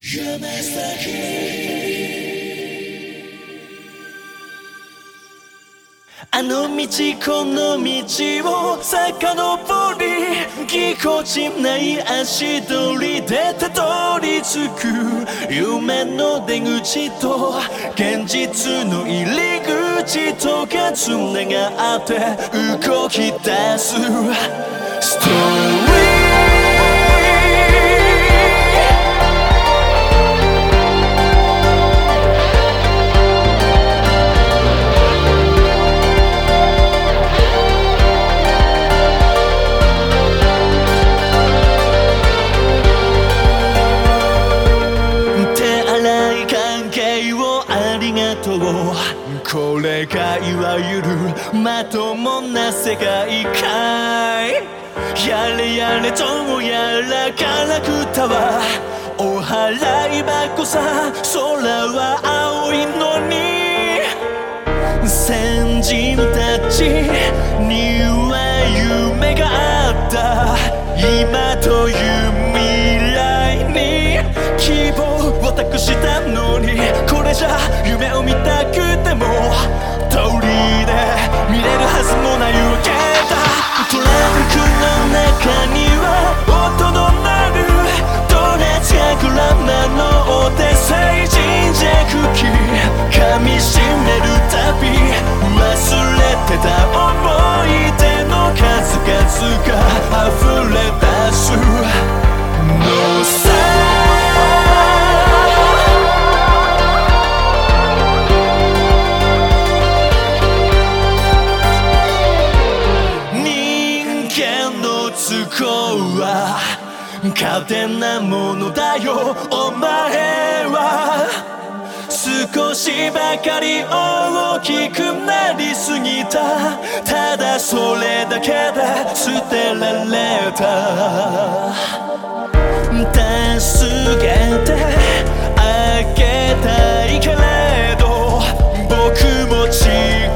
夢先あの道この道を遡りぎこちない足取りでたどり着く夢の出口と現実の入り口とがつながって動き出すストーリーこれがいわゆるまともな世界かいやれやれとやらからくたはお払い箱さ空は青いのに先人たちには夢があった今という未来に希望を託したのにこれじゃ夢を見たくても通りで見れるはずもないわけだトランクの中には音の鳴るドレスやグラマのお手製神社茎噛みしめるたび忘れてた思い出の数々が溢れ出すのさ勝手なものだよお前は少しばかり大きくなりすぎたただそれだけで捨てられた助けてあげたいけれど僕も力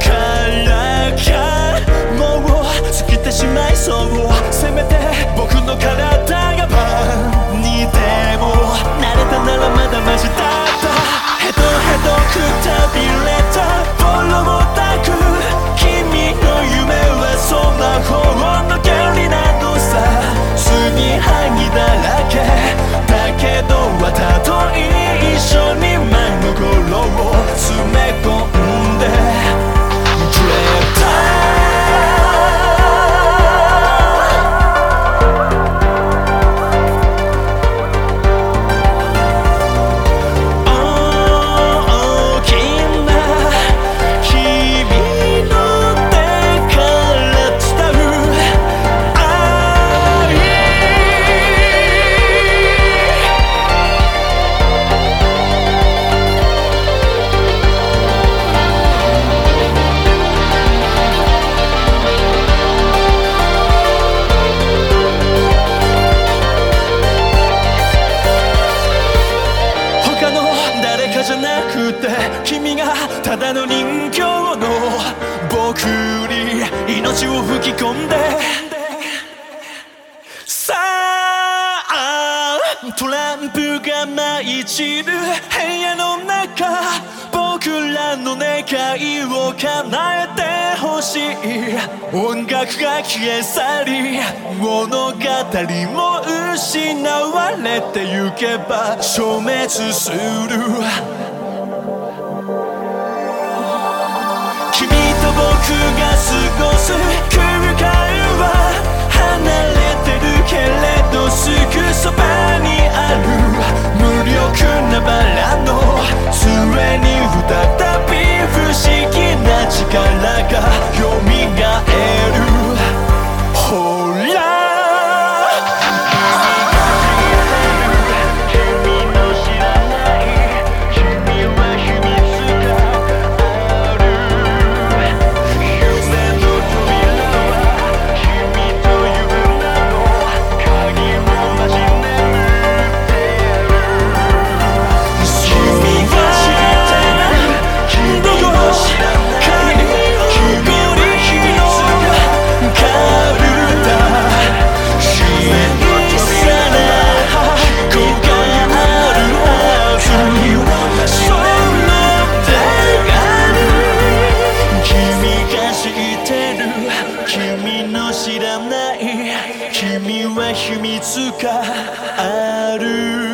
がもう尽きてしまいそうせめて僕の体がパンにでも慣れたならまだマシだったヘドヘドくたびれたボロもなく君の夢はそんな方の原理なのさ継ぎはぎだらけだけどはたとえ一緒に真心を詰め込んでくれた君がただの人形の僕に命を吹き込んでさあトランプが舞い散る部屋の中僕らの願いを叶えてほしい音楽が消え去り物語も失われてゆけば消滅する僕が過ごす空間は離れてるけれどすぐそばにある無力なバラの杖に再び不思議な力が蘇るほら秘密がある